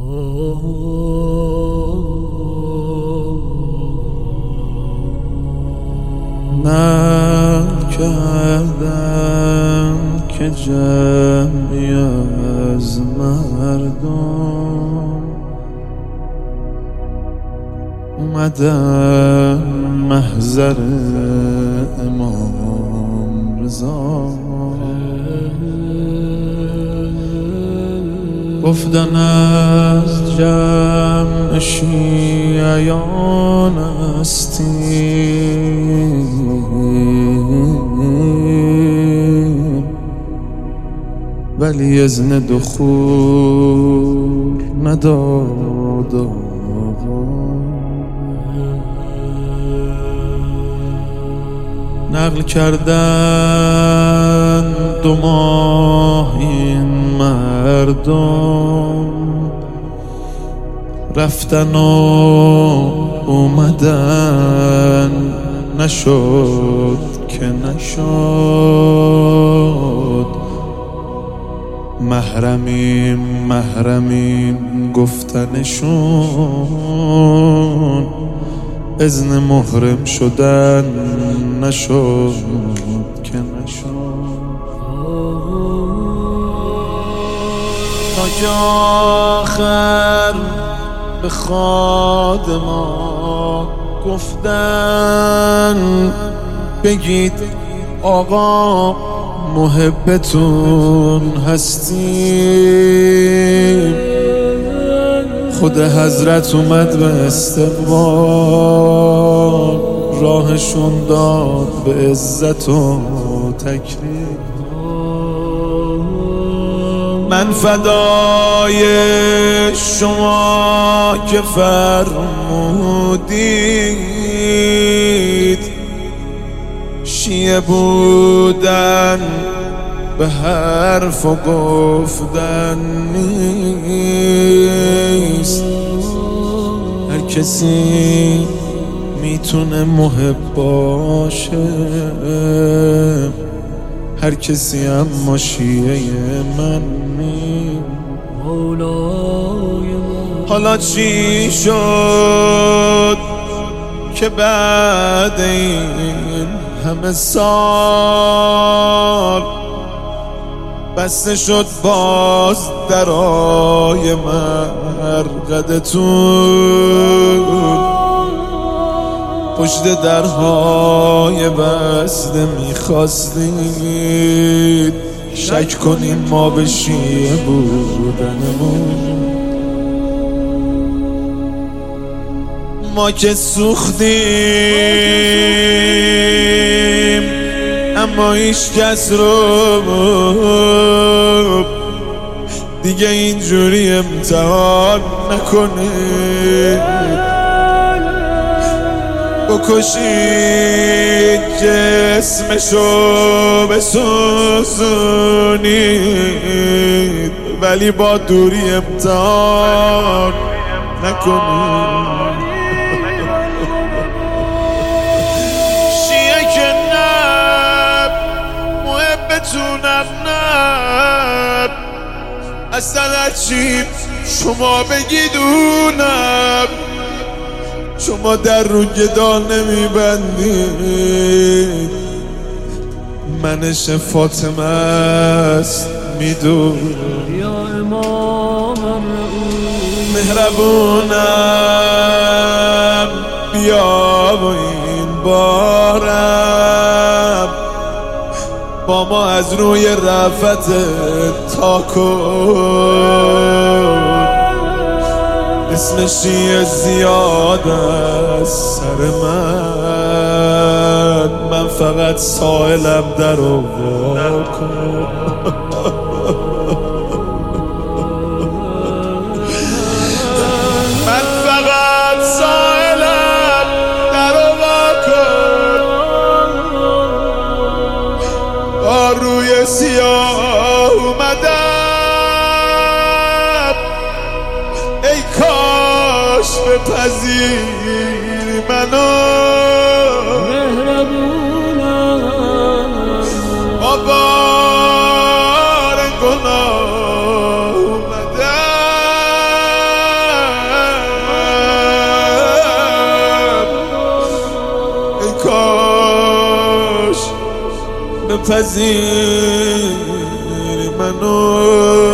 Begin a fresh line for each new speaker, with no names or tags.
نکردم که جمعی از مردم اومدم محضر امام رضا، گفتن از جمع شیعیان هستی، ولی اذن دخول نداد. نقل کردن 2 ماه این مردم، رفتن و اومدن، نشد که نشد. محرمیم گفتنشون، اذن محرم شدن نشد که نشد. تا که آخر به خادما گفتن بگید آقا محبتون هستیم. خود حضرت اومد به استقبال، راهشون داد به عزت و تکریم. من فدای شما که فرمودید، شیعه بودن به حرف و گفتن نیست. هر کسی میتونه محب باشه، هر کسی اما شیعه من نیست. حالا چی شد که بعد این همه سال بسته شد باز درای مرقدتون؟ پشت درهای بسته میخواستید شک کنیم ما به شیعه بودنمون. ما که سوختیم اما هیچ کس رو دیگه اینجوری امتحان نکنید. بکشید جسمشو بسوزونید، ولی با دوری امتحان نکنید. شیعه که نب محبتونم نب، اصلا هرچی شما بگیدونم، شما در رو گدا نمیبندید. منش فاطمه است میدون،
یا امامم
مهربونم بیا و این بارم با ما از روی رفت تا کن. اسم شیعه زیاد از سر من فقط سائلم در رو کن. من فقط سائلم در رو کن. با روی سیاه اومدم، ای کاش بپذیری منو. با بار گناه اومدم، بپذیری منو